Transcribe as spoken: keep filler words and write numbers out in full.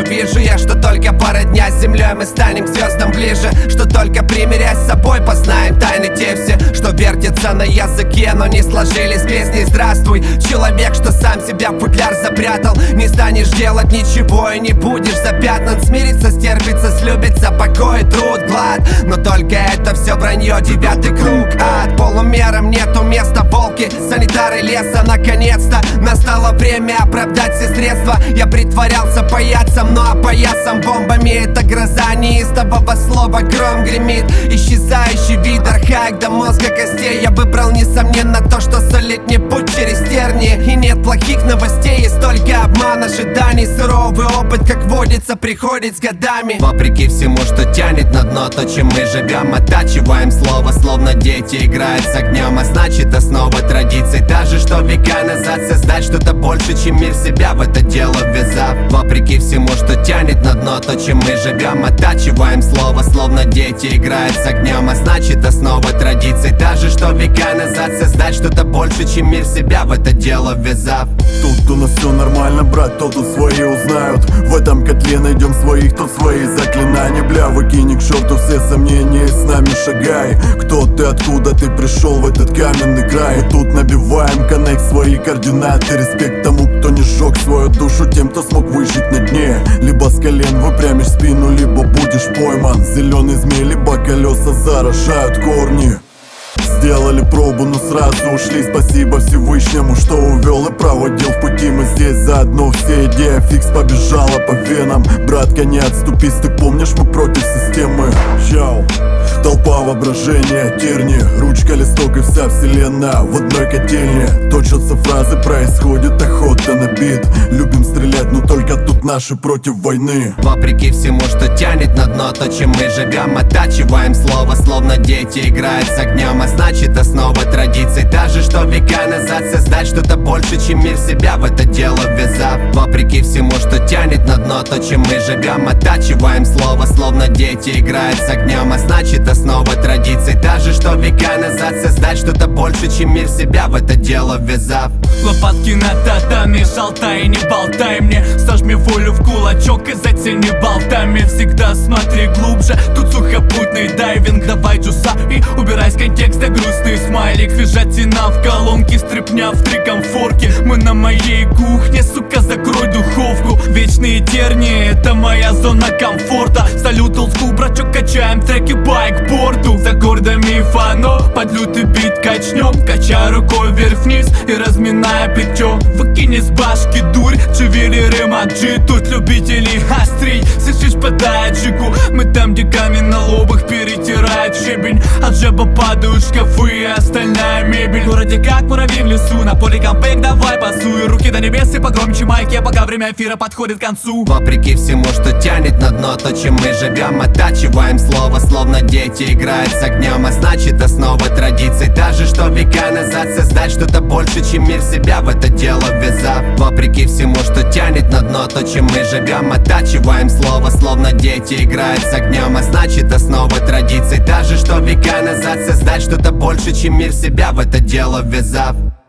вижу я, что только пара дня с землей мы станем к звездам ближе, что только примирясь с собой познаем тайны те все, что вертятся на языке, но не сложились песни. Здравствуй, человек, что сам себя в футляр запрятал. Не станешь делать ничего и не будешь запятнан. Смириться, стерпится, слюбится, покой, труд, глад. Но только это все вранье, девятый круг, ад. Полумерам нету места, волки, санитары леса. Наконец-то настало время оправдать все средства. Я притворялся паяцем, но опоясом бомбами. Это гроза неистового слова, гром гремит. Исчезающий вид архаик до мозга костей. Я выбрал, несомненно, то, что столетний путь через тернии. И нет плохих новостей, есть только обман ожиданий. Суровый опыт, как водится, приходит с годами. Вопреки всему, что тянет на дно, то, чем мы живем, оттачиваем слово, словно дети играют с огнем. А значит, основа традиций, даже что века назад создать что-то больше, чем мир себя в это дело ввязав. Вопреки всему, что тянет на дно, то, чем мы живем, оттачиваем слово, словно дети играют с огнем. А значит, основа традиций, даже что века назад создать что-то больше, чем мир себя в это дело ввязав. Тут у нас все нормально, брат, то тут свои узнают. В этом котле найдем своих, тут свои заклинания. Бля, выкини к черту все сомнения и с нами шагай. Кто ты, откуда ты пришел в этот каменный край? И тут набиваем коннект, свои координаты. Респект тому, кто не сжег свою душу, тем, кто смог выжить на дне. Либо с колен выпрямишь спину, либо будешь пойман. Зеленый змей, либо колеса заражают корни. Сделали пробу, но сразу ушли. Спасибо Всевышнему, что увел и проводил в пути. Мы здесь заодно, все идея фикс побежала по венам. Братка, не отступись, ты помнишь, мы против системы. Йоу, толпа воображения, терни, ручка, листок и вся вселенная в одной котельне. Точатся фразы, происходит охота на бит. Любим стрелять, но только тут наши против войны. Вопреки всему, что тянет на дно, то, чем мы живем, оттачиваем слово, словно дети играют с огнем. А значит, основа традиций, даже что века назад создать что-то больше, чем мир себя в это дело ввязав. Вопреки всему, что тянет на дно, то, чем мы живем, оттачиваем слово, словно дети играют с огнем. А значит, основа традиций, даже что века назад создать что-то больше, чем мир себя в это дело ввязав. Лопатки на татами, шалтай, не болтай мне. Сожми волю в кулачок и зацени болтами. Всегда смотри глубже, тут сухопутный дайвинг. Давай джуса и убирай с контекста грустный смайлик. Свежатина в колонке, стряпня в три комфорки. Мы на моей кухне, сука, закрой духовку. Вечные тернии, это моя зона комфорта. Салют олдскул, брачок, качаем треки байкборду. За гордами фано, под лютый бит качнем. Качай рукой вверх-вниз и разминая плечо. Выкини с башки дурь, джувелиры маджи. Тут любители острей, слышишь, подай джигу. Мы там, где камень на лобах перетирает щебень. От жеба падают шкафы и остальная мебель. В городе как муравей в лесу, на поле кампейк давай пасуй. Руки до небес и погромче майки, пока время эфира подходит к концу. Вопреки всему, что тянет на дно, то, чем мы живем, оттачиваем слово, словно дети играют с огнем. А значит, основа традиций, даже что века назад создать что-то больше, чем мир себя в это дело ввязав. Вопреки всему, что тянет на дно, то, чем мы живем, оттачиваем слово, словно дети играют с огнем. А значит, основа традиций, даже что века назад создать что-то больше, чем мир себя в это дело ввязав.